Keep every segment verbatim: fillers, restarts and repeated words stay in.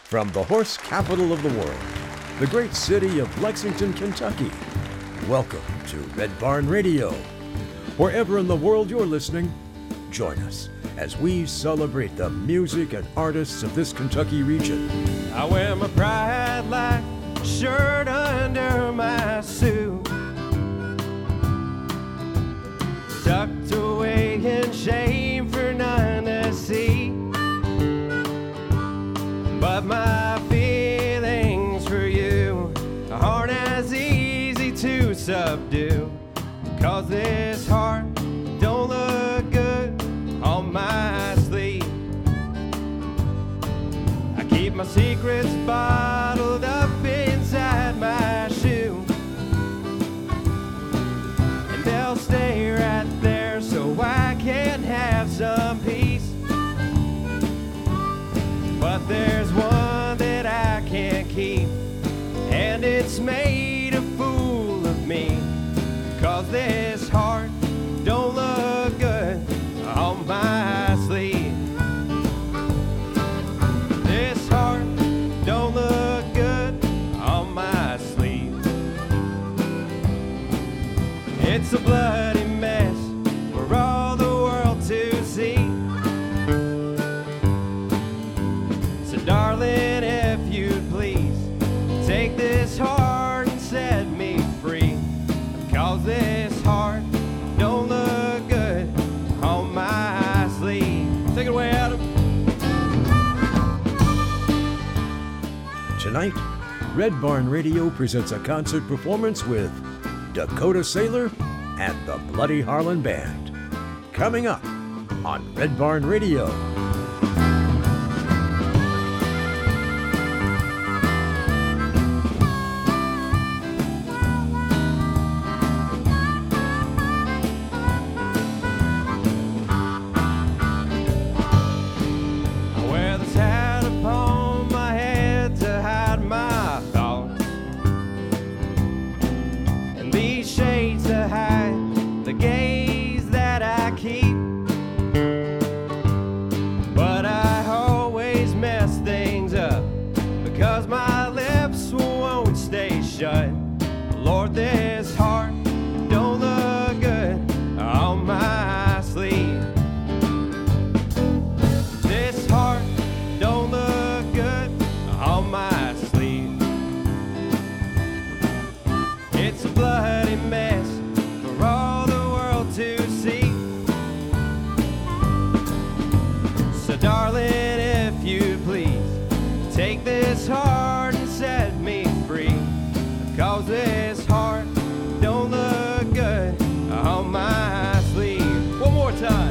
From the horse capital of the world, the great city of Lexington, Kentucky, welcome to Red Barn Radio. Wherever in the world you're listening, join us as we celebrate the music and artists of this Kentucky region. I wear my pride like a shirt under my suit, tucked away in shame for none to see. But my feelings for you aren't as easy to subdue, 'cause this heart don't look good on my sleeve. I keep my secrets bottled up inside my shoe, and they'll stay right there so I can have some peace. But there's one that I can't keep, and it's made a fool of me, 'cause this heart don't look good on my sleeve. This heart don't look good on my sleeve. It's a bloody mess for all the world to see. So darling, if you'd please take this heart and set me free, 'cause this heart don't look good on my sleeve. Take it away, Adam. Tonight, Red Barn Radio presents a concert performance with Dakota Sailor and the Bloody Harlan Band. Coming up on Red Barn Radio. Lord, this heart don't look good on my sleeve. This heart don't look good on my sleeve. It's a bloody mess for all the world to see. So darling, if you please take this heart and set me free, 'cause this heart don't look good on my sleeve. One more time.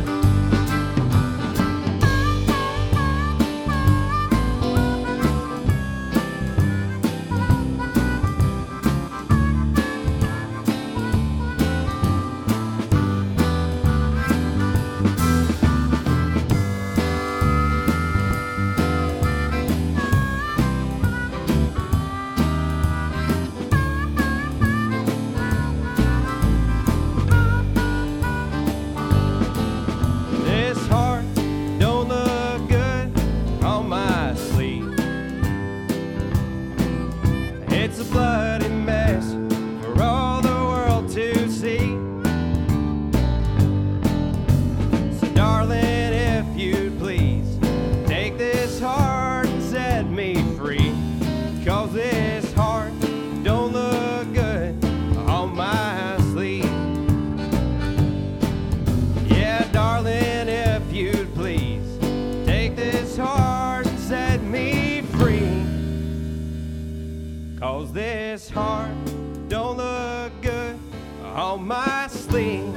This heart don't look good on my sleeve.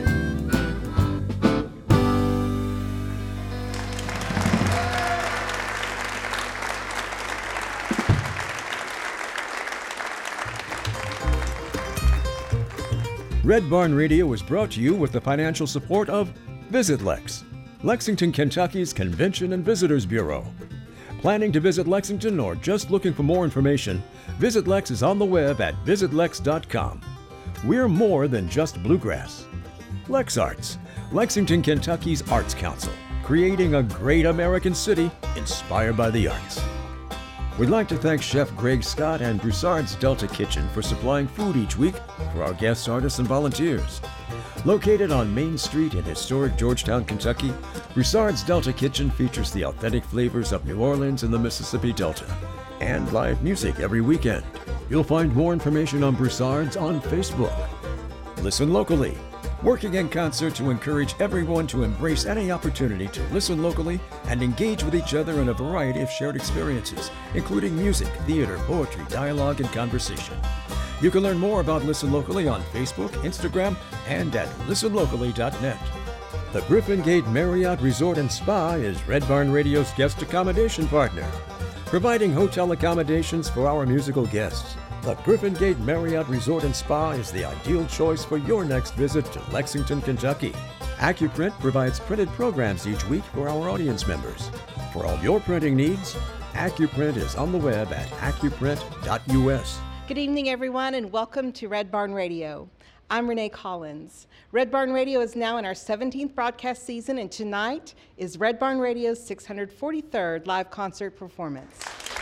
Red Barn Radio is brought to you with the financial support of Visit Lex, Lexington, Kentucky's Convention and Visitors Bureau. Planning to visit Lexington or just looking for more information, Visit Lex is on the web at visit lex dot com. We're more than just bluegrass. Lex Arts, Lexington, Kentucky's Arts Council, creating a great American city inspired by the arts. We'd like to thank Chef Greg Scott and Broussard's Delta Kitchen for supplying food each week for our guest artists and volunteers. Located on Main Street in historic Georgetown, Kentucky, Broussard's Delta Kitchen features the authentic flavors of New Orleans and the Mississippi Delta, and live music every weekend. You'll find more information on Broussard's on Facebook. Listen locally, working in concert to encourage everyone to embrace any opportunity to listen locally and engage with each other in a variety of shared experiences, including music, theater, poetry, dialogue, and conversation. You can learn more about Listen Locally on Facebook, Instagram, and at listen locally dot net. The Griffin Gate Marriott Resort and Spa is Red Barn Radio's guest accommodation partner, providing hotel accommodations for our musical guests. The Griffin Gate Marriott Resort and Spa is the ideal choice for your next visit to Lexington, Kentucky. AccuPrint provides printed programs each week for our audience members. For all your printing needs, AccuPrint is on the web at accuprint dot U S. Good evening, everyone, and welcome to Red Barn Radio. I'm Renee Collins. Red Barn Radio is now in our seventeenth broadcast season, and tonight is Red Barn Radio's six hundred forty-third live concert performance.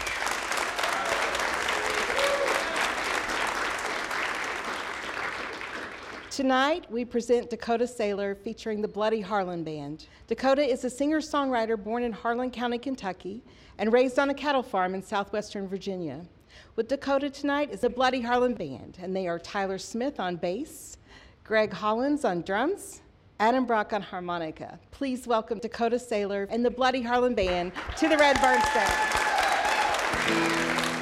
Tonight, we present Dakota Sailor featuring the Bloody Harlan Band. Dakota is a singer-songwriter born in Harlan County, Kentucky, and raised on a cattle farm in southwestern Virginia. With Dakota tonight is the Bloody Harlan Band, and they are Tyler Smith on bass, Greg Hollins on drums, Adam Brock on harmonica. Please welcome Dakota Sailor and the Bloody Harlan Band to the Red Barn stage.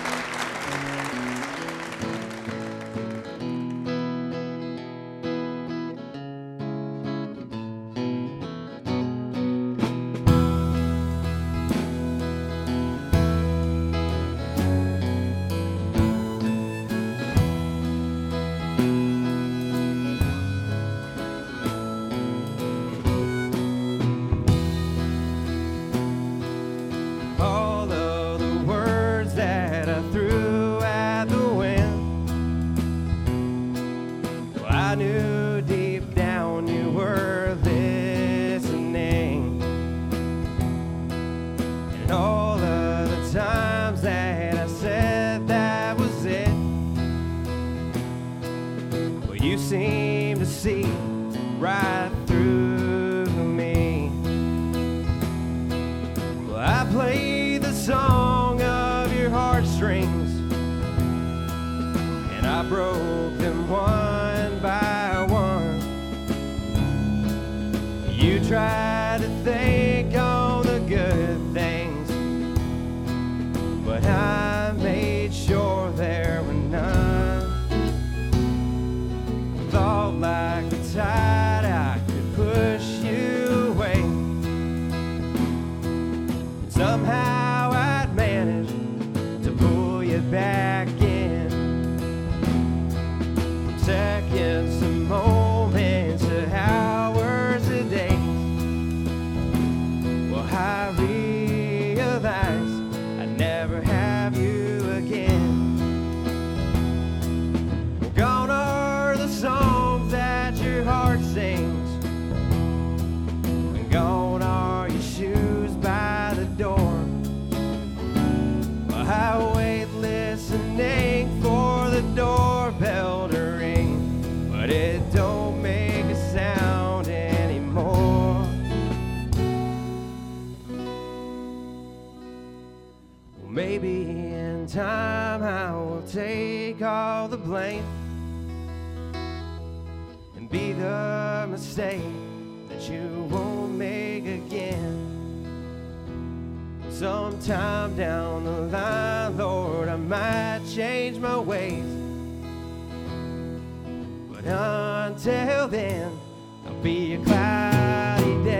Maybe in time I will take all the blame and be the mistake that you won't make again. Sometime down the line, Lord, I might change my ways, but until then, I'll be a cloudy day.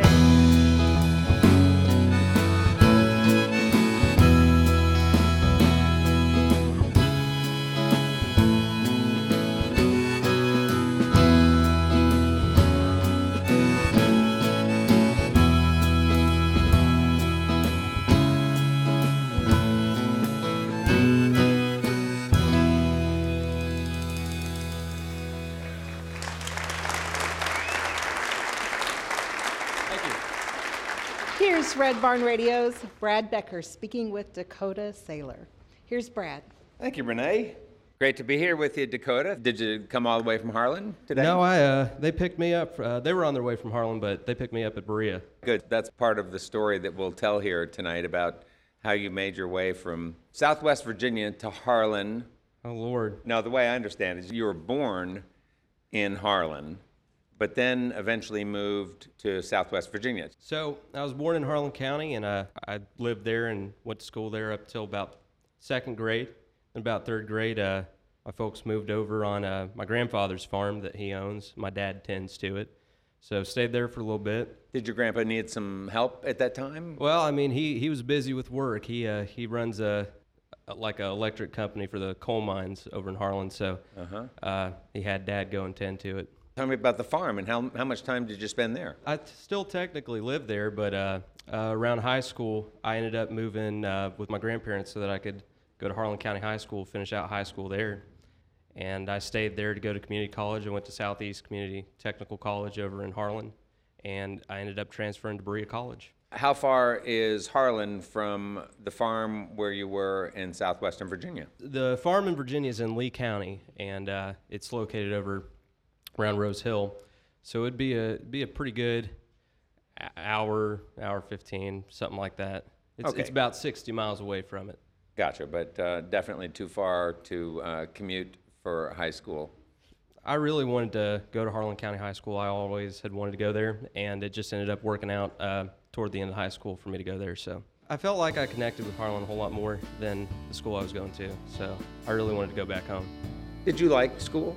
Here's Red Barn Radio's Brad Becker speaking with Dakota Sailor. Here's Brad. Thank you, Renee. Great to be here with you, Dakota. Did you come all the way from Harlan today? No, I. Uh, they picked me up. Uh, they were on their way from Harlan, but they picked me up at Berea. Good. That's part of the story that we'll tell here tonight about how you made your way from Southwest Virginia to Harlan. Oh, Lord. Now, the way I understand it is you were born in Harlan, but then eventually moved to Southwest Virginia. So I was born in Harlan County, and uh, I lived there and went to school there up till about second grade. In about third grade, uh, my folks moved over on uh, my grandfather's farm that he owns. My dad tends to it. So stayed there for a little bit. Did your grandpa need some help at that time? Well, I mean, he, he was busy with work. He uh, he runs a, a like an electric company for the coal mines over in Harlan. So Uh-huh. uh, he had Dad go and tend to it. Tell me about the farm and how, how much time did you spend there? I t- still technically live there, but uh, uh, around high school, I ended up moving uh, with my grandparents so that I could go to Harlan County High School, finish out high school there. And I stayed there to go to community college. I went to Southeast Community Technical College over in Harlan, and I ended up transferring to Berea College. How far is Harlan from the farm where you were in southwestern Virginia? The farm in Virginia is in Lee County, and uh, it's located over around Rose Hill. So it'd be a be a pretty good hour, hour fifteen, something like that. It's, Okay. it's about sixty miles away from it. Gotcha, but uh, definitely too far to uh, commute for high school. I really wanted to go to Harlan County High School. I always had wanted to go there, and it just ended up working out uh, toward the end of high school for me to go there. So I felt like I connected with Harlan a whole lot more than the school I was going to. So I really wanted to go back home. Did you like school?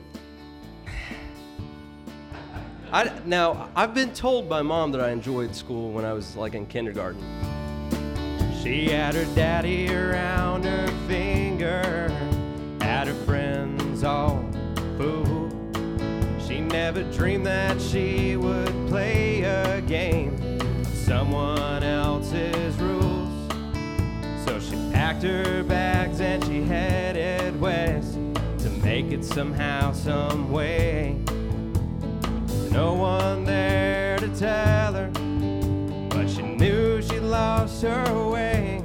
I, now, I've been told by Mom that I enjoyed school when I was like in kindergarten. She had her daddy around her finger, had her friends all fool. She never dreamed that she would play a game of someone else's rules. So she packed her bags and she headed west to make it somehow, some way. No one there to tell her, but she knew she lost her way.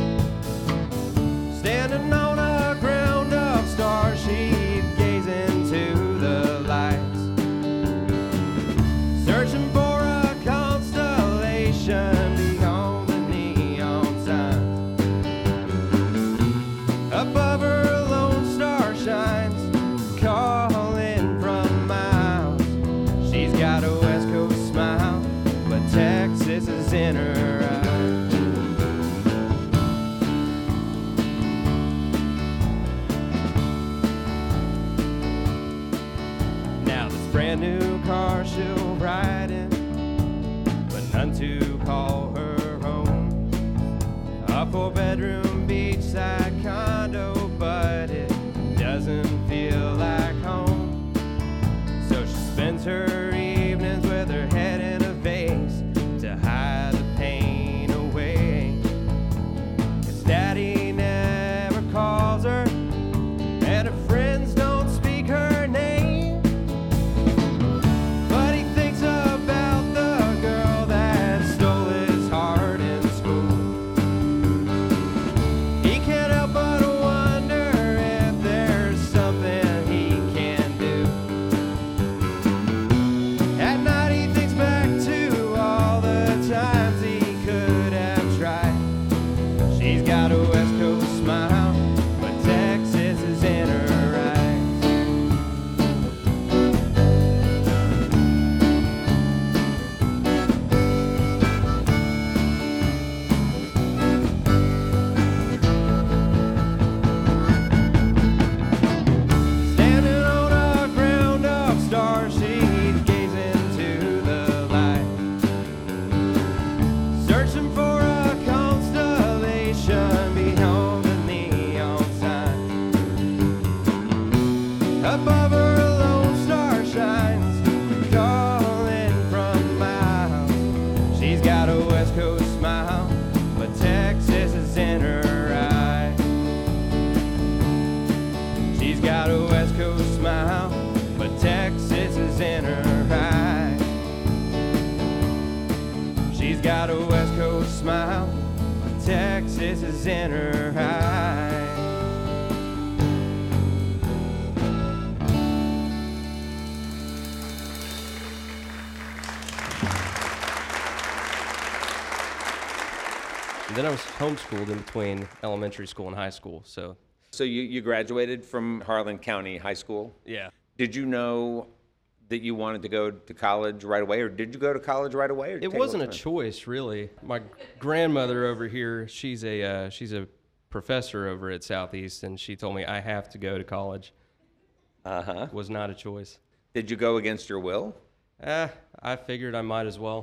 Standing on a ground of stars, she'd gaze into the lights, searching for a constellation beyond the neon signs. Above her, a lone star shines, calling from miles. She's got a West Coast smile, but Texas is in her eyes. Now this brand new car she'll ride in, but none to call her home. A four-bedroom beachside condo, but it doesn't feel like home. So she spends her evenings with her head in a vase to hide the pain away. 'Cause Daddy never calls her, and her friends don't speak her name. But he thinks about the girl that stole his heart in school. He can't help but wonder if there's something he can do. At night he thinks back to all the times he could have tried. She's got a West Coast smile, but Texas is in her eyes. Standing on a ground of stars, she'd gaze into the light, searching for a constellation beyond the neon sign. Above her, a lone star shines, calling from miles. She's got a West Coast smile, but Texas is in her eyes. She's got a West Coast smile, but Texas is in her eyes. She's got a West Coast smile, but Texas is in her eyes. then I was homeschooled in between elementary school and high school. So, So you, you graduated from Harlan County High School. yeah. Did you know that you wanted to go to college right away, or did you go to college right away? Or did It take wasn't a little time? choice, really. My grandmother over here, she's a uh, she's a professor over at Southeast, and she told me I have to go to college. Uh-huh. It was not a choice. Did you go against your will? Eh, I figured I might as well.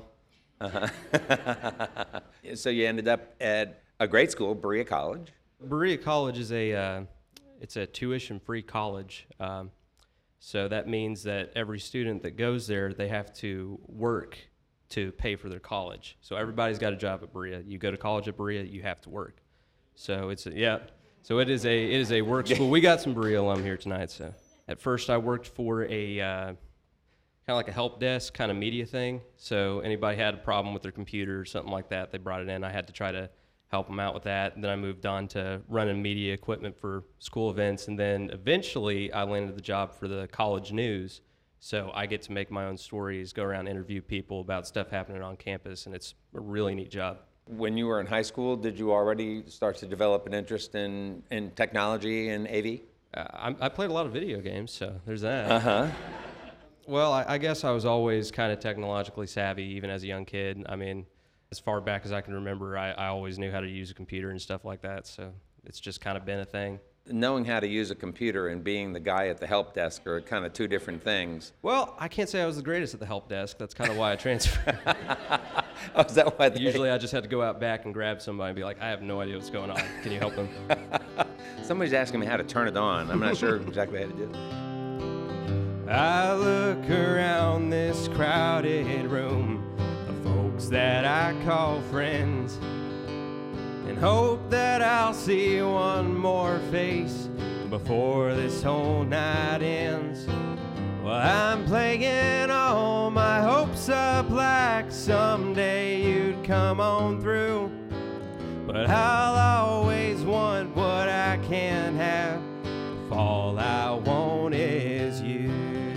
So you ended up at a great school, Berea College. Berea College is a uh, it's a tuition-free college. Um, so that means that every student that goes there, they have to work to pay for their college. So everybody's got a job at Berea. You go to college at Berea, you have to work. So it's a, yeah. So it is a it is a work school. We got some Berea alum here tonight. So at first I worked for a uh, kind of like a help desk kind of media thing. So anybody had a problem with their computer or something like that, they brought it in. I had to try to help them out with that. And then I moved on to running media equipment for school events. And then eventually I landed the job for the college news. So I get to make my own stories, go around, interview people about stuff happening on campus, and it's a really neat job. When you were in high school, did you already start to develop an interest in, in technology and A V? Uh, I, I played a lot of video games, so there's that. Uh-huh. Well, I, I guess I was always kind of technologically savvy, even as a young kid. I mean, as far back as I can remember, I, I always knew how to use a computer and stuff like that, so it's just kind of been a thing. Knowing how to use a computer and being the guy at the help desk are kind of two different things. Well, I can't say I was the greatest at the help desk. That's kind of why I transferred. Oh, is that why they... Usually I just had to go out back and grab somebody and be like, I have no idea what's going on. Can you help them? Somebody's asking me how to turn it on. I'm not sure exactly how to do it. I look around this crowded room of folks that I call friends and hope that I'll see one more face before this whole night ends. Well, I'm playing all my hopes up like someday you'd come on through, but I'll always want what I can't have if all I want is you.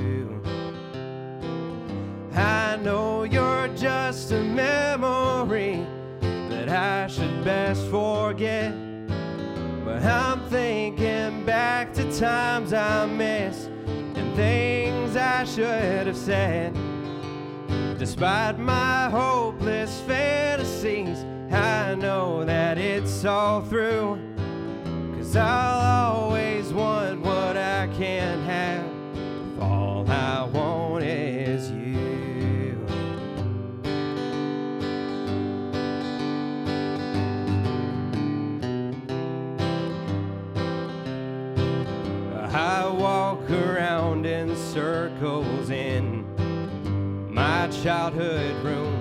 I know you're just a memory that I should best forget, but I'm thinking back to times I missed and things I should have said. Despite my hopeless fantasies, I know that it's all through, 'cause I'll always want what I can't have if all I want is you. I walk around in circles in my childhood room,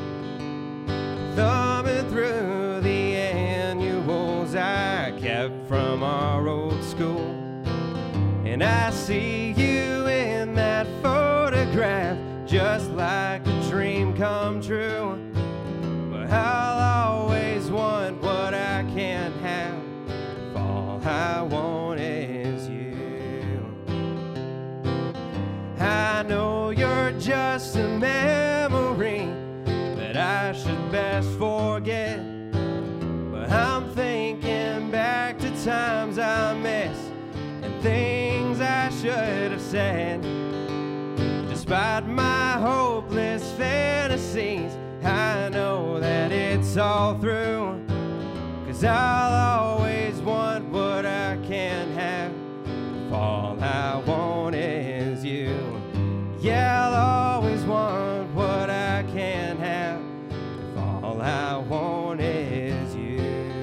thumbing through the annuals I kept from our old school, and I see you in that photograph just like a dream come true, but I'll always want what I can't have if all I want is you. I know you're just a memory that I should best forget, but I'm thinking back to times I missed and things I should have said. Despite my hopeless fantasies, I know that it's all through, 'cause I'll always want what I can't have if all I want is you. Yeah, I'll always want what I can't have if all I want is you.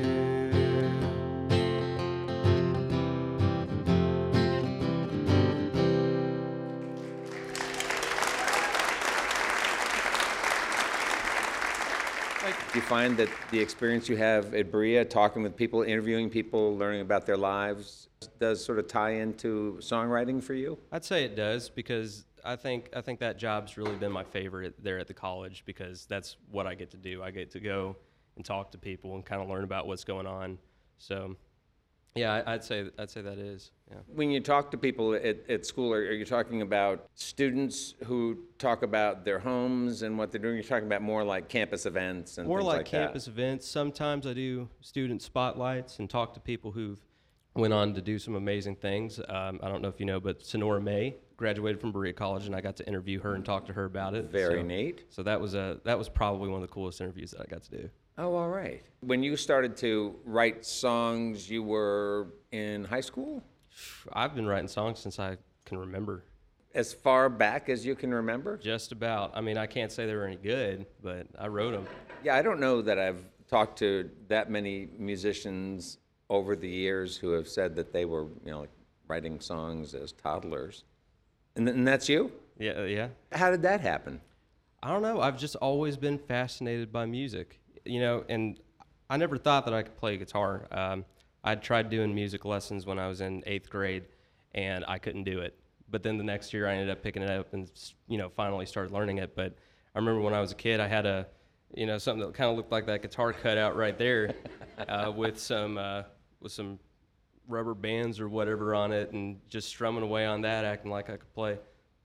Do you find that the experience you have at Berea, talking with people, interviewing people, learning about their lives, does sort of tie into songwriting for you? I'd say it does, because I think I think that job's really been my favorite there at the college, because that's what I get to do. I get to go and talk to people and kind of learn about what's going on. So Yeah, I, I'd say I'd say that is. Yeah. When you talk to people at, at school, are, are you talking about students who talk about their homes and what they're doing? You're talking about more like campus events and More things like, like campus that? events. Sometimes I do student spotlights and talk to people who've went on to do some amazing things. Um, I don't know if you know, but Sonora May graduated from Berea College, and I got to interview her and talk to her about it. Very so, neat. So that was a that was probably one of the coolest interviews that I got to do. Oh, all right. When you started to write songs, you were in high school? I've been writing songs since I can remember. As far back as you can remember? Just about. I mean, I can't say they were any good, but I wrote them. Yeah, I don't know that I've talked to that many musicians over the years who have said that they were, you know, like writing songs as toddlers. And, th- and that's you? Yeah, yeah. How did that happen? I don't know. I've just always been fascinated by music, you know, and I never thought that I could play guitar. Um, I tried doing music lessons when I was in eighth grade, and I couldn't do it. But then the next year, I ended up picking it up and, you know, finally started learning it. But I remember when I was a kid, I had a, you know, something that kind of looked like that guitar cutout right there, uh, with some uh, with some rubber bands or whatever on it, and just strumming away on that, acting like I could play.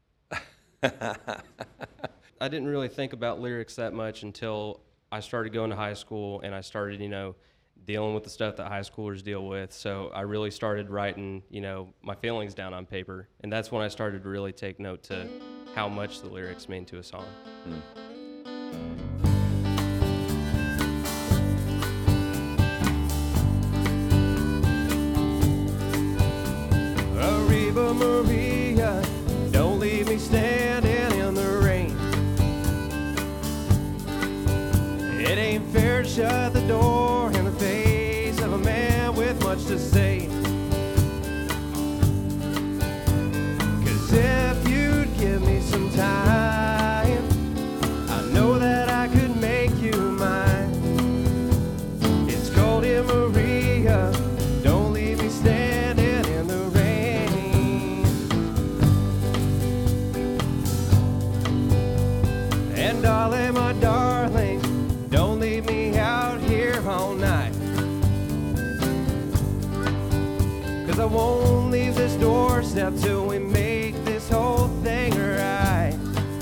I didn't really think about lyrics that much until I started going to high school, and I started, you know, dealing with the stuff that high schoolers deal with. So I really started writing, you know, my feelings down on paper, and that's when I started to really take note to how much the lyrics mean to a song. Mm. Arriba Maria, don't leave me standing in the rain. It ain't fair to shut the door in the face of a man with much to say. 'Cause if you'd give me some time, I know that I could make you mine. It's cold in Maria, don't leave me standing in the rain. And darling, my darling, don't leave me out here all night. 'Cause I won't leave this doorstep till we make this whole thing right.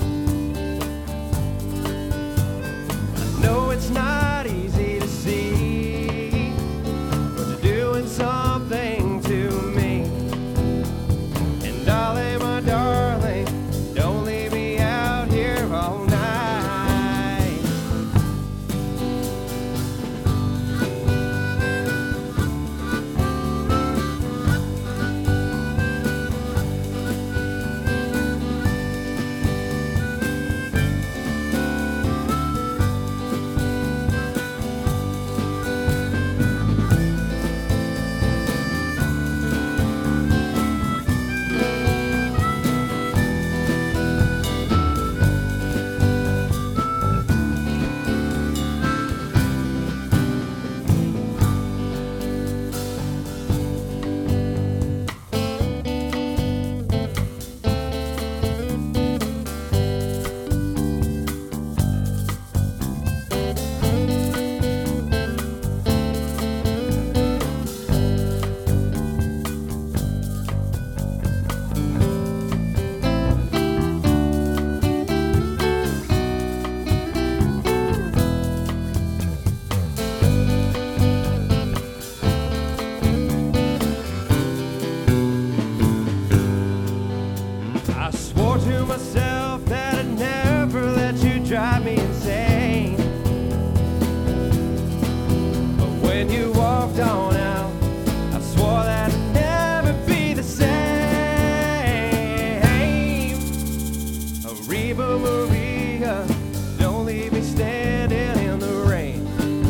I know it's not easy to see, but you're doing something to me. And darling, my darling, don't leave me out here all night. I swore to myself that I'd never let you drive me insane. But when you walked on out, I swore that I'd never be the same. Arriba Maria, don't leave me standing in the rain.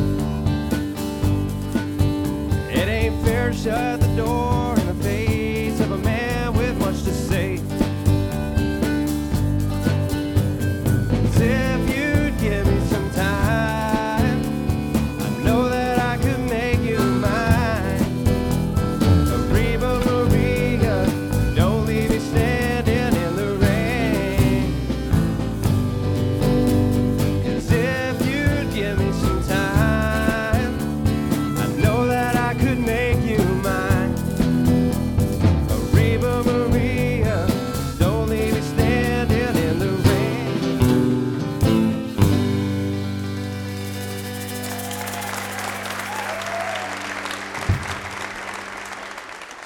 It ain't fair to shut the door in the face of a man with much to say. If you'd give me some time, I know that I could make you mine. Arriba Maria, don't leave me standing in the rain. 'Cause if you'd give me some time, I know that I could make you mine.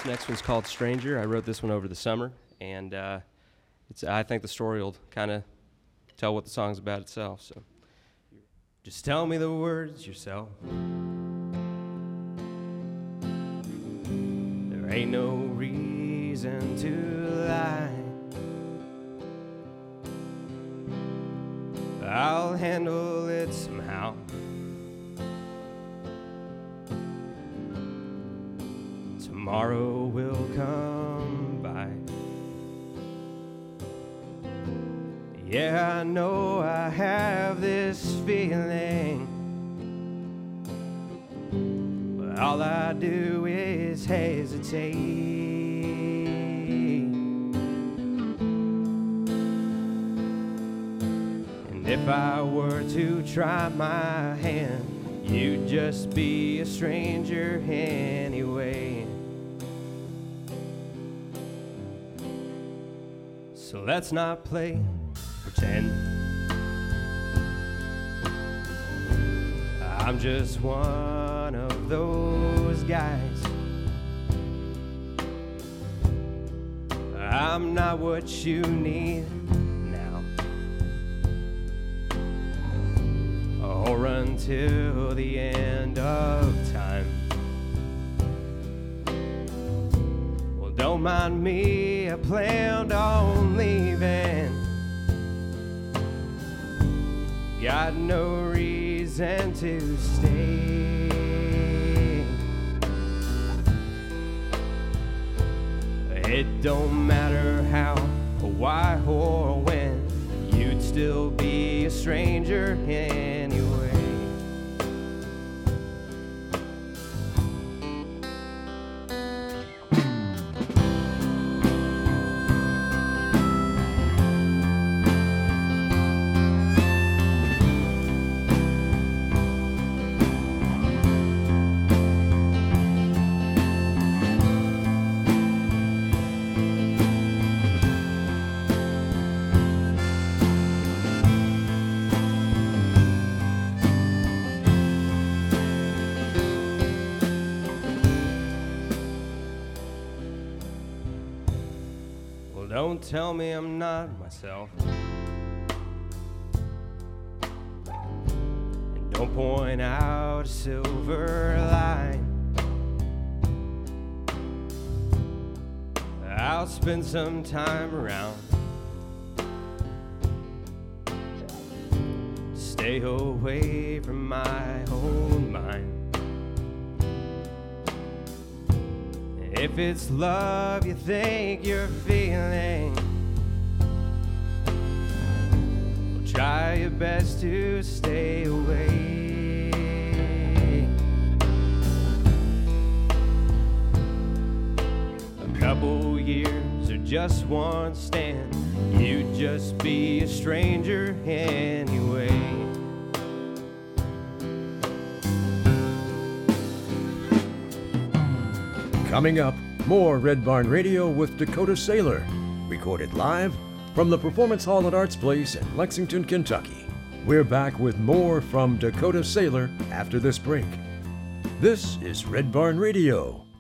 This next one's called Stranger. I wrote this one over the summer, and uh, it's. I think the story will kind of tell what the song's about itself. So, just tell me the words yourself. There ain't no reason to lie. I'll handle it somehow. Tomorrow will come by. Yeah, I know I have this feeling, but all I do is hesitate. And if I were to try my hand, you'd just be a stranger anyway. So let's not play pretend. I'm just one of those guys. I'm not what you need now. Or run till the end of time. Well, don't mind me, I planned on leaving. Got no reason to stay. It don't matter how or why or when, you'd still be a stranger anyway. Don't tell me I'm not myself. And don't point out a silver line. I'll spend some time around. Stay away from my own mind. If it's love you think you're feeling, well, try your best to stay away. A couple years or just one stand, you'd just be a stranger anyway. Coming up, more Red Barn Radio with Dakota Sailor, recorded live from the Performance Hall at Arts Place in Lexington, Kentucky. We're back with more from Dakota Sailor after this break. This is Red Barn Radio.